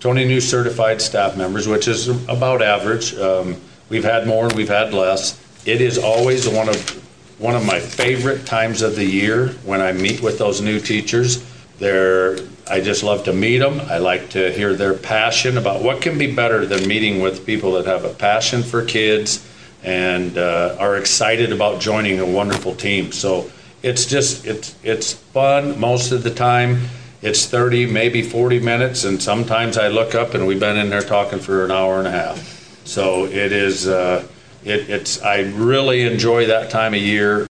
20 new certified staff members, which is about average. We've had more and we've had less. It is always one of my favorite times of the year when I meet with those new teachers. I just love to meet them. I like to hear their passion about what can be better than meeting with people that have a passion for kids and are excited about joining a wonderful team. So it's fun most of the time. It's 30, maybe 40 minutes, and sometimes I look up and we've been in there talking for an hour and a half. So it is, I really enjoy that time of year.